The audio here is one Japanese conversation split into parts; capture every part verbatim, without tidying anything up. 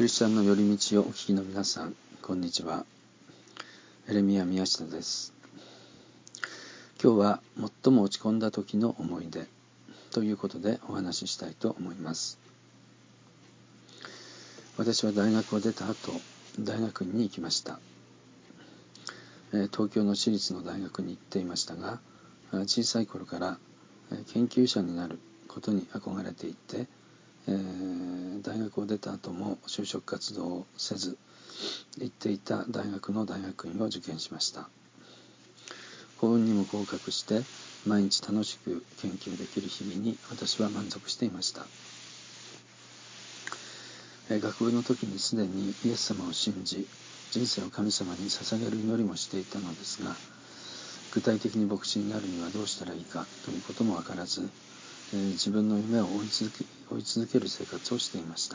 クリスチャンの寄り道をお聞きの皆さん、こんにちは。エレミヤ宮下です。今日は最も落ち込んだ時の思い出ということでお話ししたいと思います。私は大学を出た後、大学院に行きました。東京の私立の大学に行っていましたが、小さい頃から研究者になることに憧れていて、えー、大学を出た後も就職活動をせず行っていた大学の大学院を受験しました。幸運にも合格して毎日楽しく研究できる日々に私は満足していました。えー、学部の時にすでにイエス様を信じ、人生を神様に捧げる祈りもしていたのですが、具体的に牧師になるにはどうしたらいいかということも分からず、えー、自分の夢を追い続け、追い続ける生活をしていました。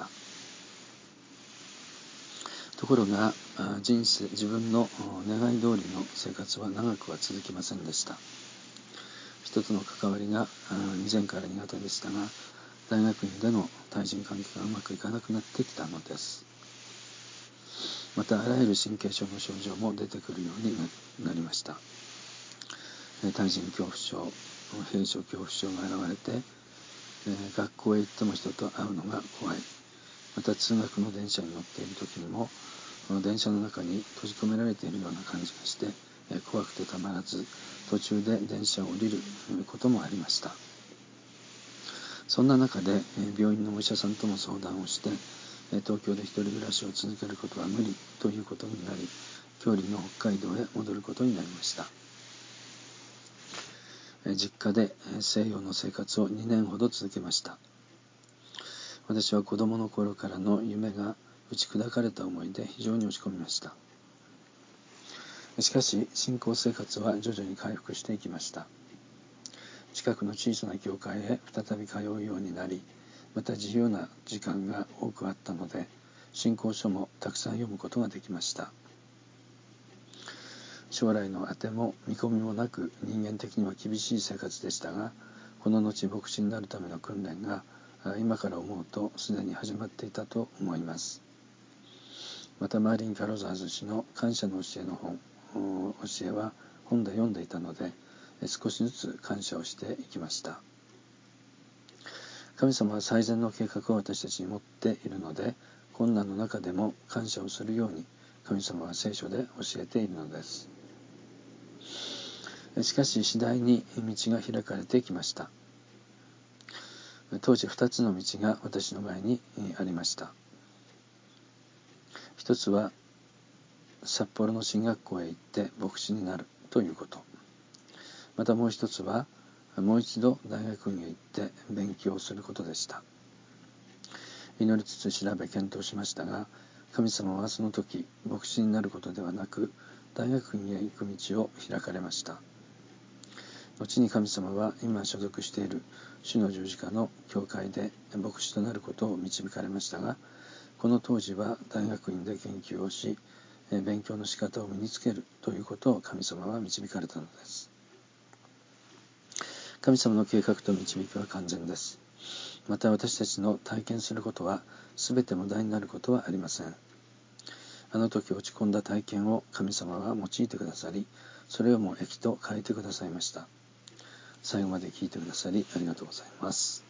ところが人生自分の願い通りの生活は長くは続きませんでした。人との関わりが以前から苦手でしたが、大学院での対人関係がうまくいかなくなってきたのです。またあらゆる神経症の症状も出てくるようになりました。対人恐怖症、閉所恐怖症が現れて、学校へ行っても人と会うのが怖い。また通学の電車に乗っている時にも電車の中に閉じ込められているような感じがして怖くてたまらず、途中で電車を降りることもありました。そんな中で病院のお医者さんとも相談をして、東京で一人暮らしを続けることは無理ということになり、郷里の北海道へ戻ることになりました。実家で西洋の生活をにねんほど続けました。私は子供の頃からの夢が打ち砕かれた思いで非常に落ち込みました。しかし信仰生活は徐々に回復していきました。近くの小さな教会へ再び通うようになり、また自由な時間が多くあったので、信仰書もたくさん読むことができました。将来のあても見込みもなく、人間的には厳しい生活でしたが、この後牧師になるための訓練が今から思うとすでに始まっていたと思います。またマーリン・キャロザーズ氏の感謝の教えの本教えは本で読んでいたので、少しずつ感謝をしていきました。神様は最善の計画を私たちに持っているので、困難の中でも感謝をするように神様は聖書で教えているのです。しかし次第に道が開かれてきました。当時ふたつの道が私の前にありました。一つは札幌の進学校へ行って牧師になるということ。またもう一つはもう一度大学院へ行って勉強することでした。祈りつつ調べ検討しましたが、神様はその時牧師になることではなく大学院へ行く道を開かれました。後に神様は今所属している主の十字架の教会で牧師となることを導かれましたが、この当時は大学院で研究をし、勉強の仕方を身につけるということを神様は導かれたのです。神様の計画と導きは完全です。また私たちの体験することは全て無駄になることはありません。あの時落ち込んだ体験を神様は用いてくださり、それをも益と変えてくださいました。最後まで聞いてくださりありがとうございます。